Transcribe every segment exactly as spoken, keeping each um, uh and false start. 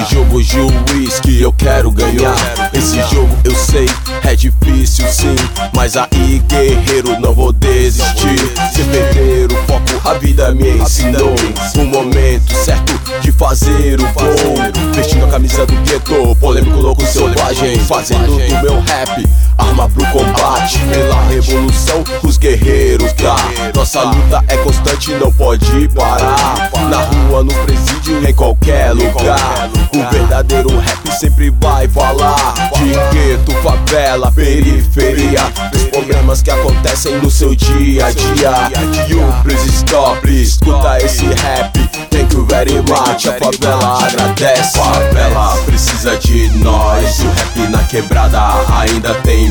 jogo de whisky eu quero ganhar. Esse jogo eu sei, é difícil sim, mas aí guerreiro não vou desistir. Se perder o foco, a vida me ensinou o momento certo de fazer o gol. Vestindo a camisa do gueto, polêmico, louco, selvagem, fazendo do meu rap arma pro combate. Pela revolução, os guerreiros da nossa luta é constante, não pode parar. Na rua, no presídio, em qualquer lugar, o verdadeiro rap sempre vai falar de gueto, favela, periferia, dos problemas que acontecem no seu dia a dia. You please stop, escuta esse rap. Thank you very much, a favela agradece. Favela precisa de nós, o rap na quebrada ainda tem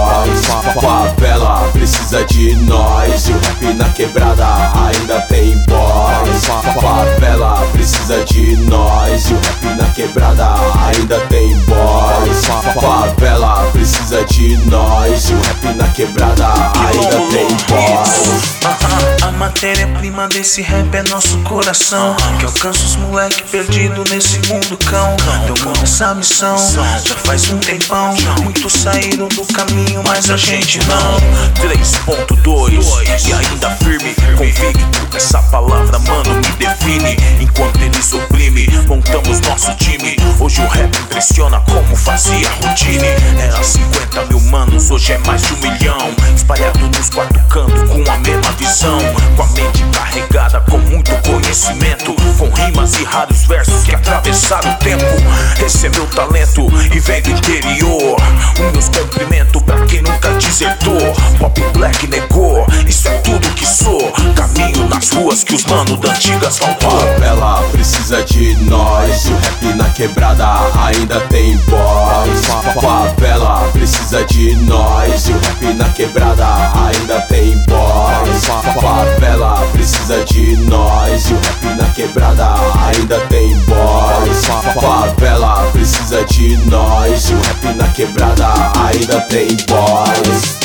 voz. Favela precisa de nós, o rap na quebrada ainda tem voz. Favela precisa de nós, o rap na quebrada ainda tem voz. Favela precisa de nós, o rap na quebrada ainda tem voz. A matéria-prima desse rap é nosso coração, que alcança os moleque perdido nesse mundo cão. Tomamos essa missão já faz um tempão. Muitos saíram do caminho, mas a gente não. Três ponto dois e ainda firme, convicto, essa palavra mano me define. Enquanto eles oprimem, montamos nosso time. Hoje o rap impressiona como fazia routine. Era cinquenta mil manos, hoje é mais de um milhão, espalhado nos quatro cantos com a mesma visão, com a mente carregada com muito conhecimento, com rimas e raros versos que atravessaram o tempo. Esse é meu talento e vem do interior. Os meus cumprimentos pra quem nunca desertou. Pop Black negou, isso é tudo que sou. Caminho nas ruas que os manos da antigas faltou. Favela precisa de nós, o rap na quebrada ainda tem voz. Favela precisa de nós, o rap na quebrada ainda tem voz. Favela precisa de nós, o rap na quebrada ainda tem voz. Favela precisa de nós, o rap na quebrada ainda tem voz.